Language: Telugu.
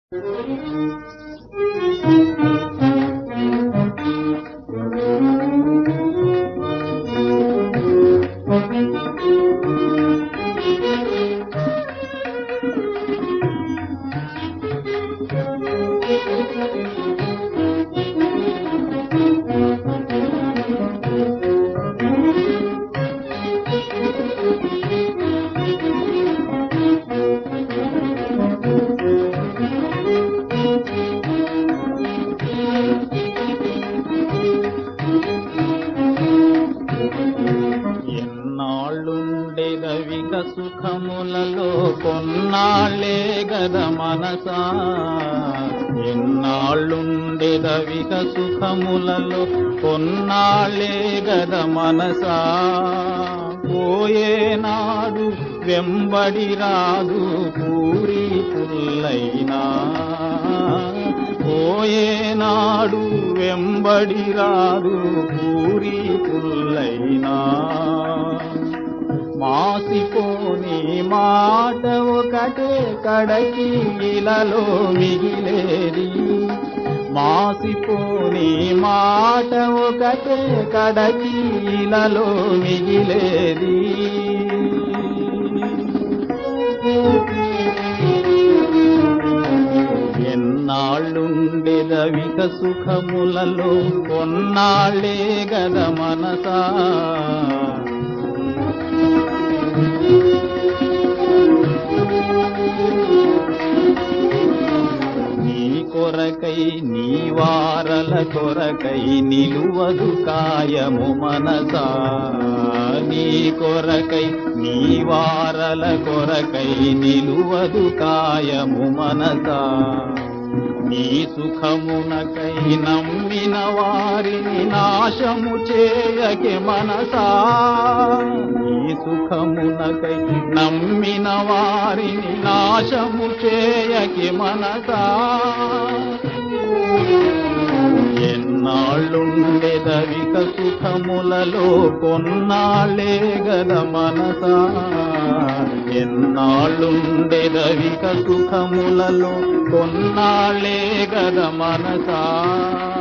ఎన్నాళ్ళుండెదవిక సుఖములలో కొన్నాళ్ళే గద మనసా, ఎన్నాళ్ళుండెదవిక సుఖములలో కొన్నాళ్ళే గద మనసా. పోయేనాడు వెంబడి రాదు పూరి పుల్లైనా, పోయేనాడు వెంబడి రాదు పూరి పుల్లైనా. మాసిపోని మాట ఒకటే కడకి ఇలలో మిగిలేది, మాసిపోని మాట ఒకటే కడకి ఇలలో మిగిలేది. ఎన్నాళ్ళుండెదవిక సుఖములలో కొన్నాళ్ళే గద మనసా. నీ కొరకై నీ వారల కొరకై నిలువదు కాయము మనసా, నీ కొరకై నీ వారల కొరకై నిలువదు కాయము మనసా. నీ సుఖమునకై నమ్మిన వారిని నాశము చేయకే మనసా, నీ సుఖమునకై నమ్మిన వారిని నాశము చేయకే మనసా. ఎన్నాళ్ళుండెదవిక సుఖములలో కొన్నాళ్ళే గద మనసా, ఎన్నాళ్ళుండెదవిక సుఖములలో కొన్నాళ్ళే గద మనసా.